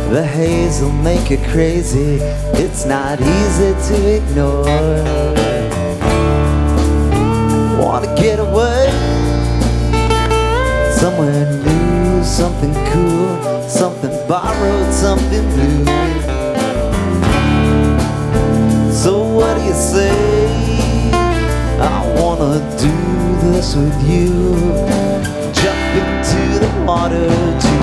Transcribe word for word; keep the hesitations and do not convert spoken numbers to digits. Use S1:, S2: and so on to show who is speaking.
S1: The haze will make you crazy. It's not easy to ignore. Wanna get away somewhere new, something cool, something borrowed, something blue. So what do you say? I wanna do this with you. Jump into the water too.